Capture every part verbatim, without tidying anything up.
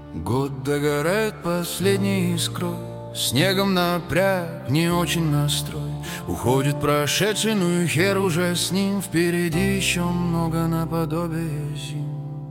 Год догорает последней искрой, снегом напряг, не очень настрой. Уходит прошедший, ну и хер уже с ним. Впереди еще много наподобие зим.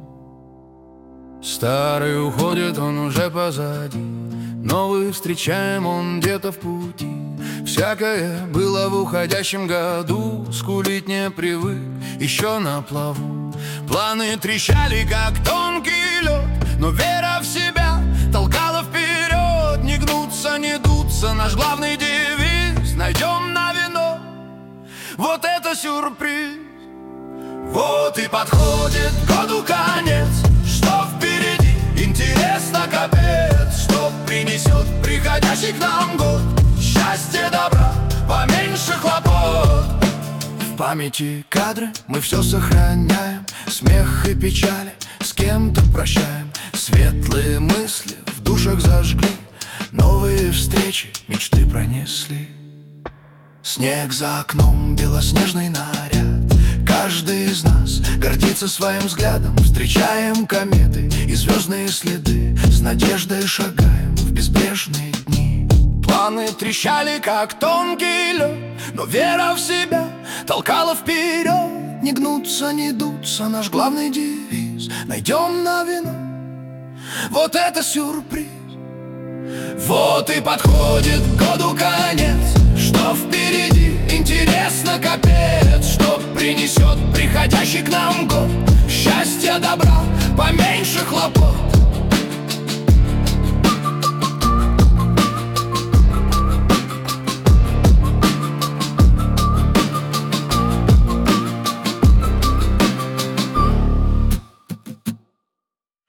Старый уходит, он уже позади, новый встречаем, он где-то в пути. Всякое было в уходящем году, скулить не привык, еще на плаву. Планы трещали, как тонкий лед, но вера в себя толкала вперед. Не гнуться, не дуться, наш главный девиз. Найдем на вино, вот это сюрприз. Вот и подходит году конец, что впереди, интересно капец. Что принесет приходящий к нам год? Счастье, добра, поменьше хлопот. В памяти кадры мы все сохраняем, смех и печали с кем-то прощаем. Светлые мысли в душах зажгли, новые встречи мечты пронесли. Снег за окном, белоснежный наряд. Каждый из нас гордится своим взглядом. Встречаем кометы и звездные следы, с надеждой шагаем в безбрежные дни. Планы трещали, как тонкий лед, но вера в себя толкала вперед. Не гнуться, не дуться, наш главный девиз. Найдем на вино, вот это сюрприз. Вот и подходит году конец, что впереди, интересно капец. Что принесет приходящий к нам год? Счастья, добра, поменьше хлопот.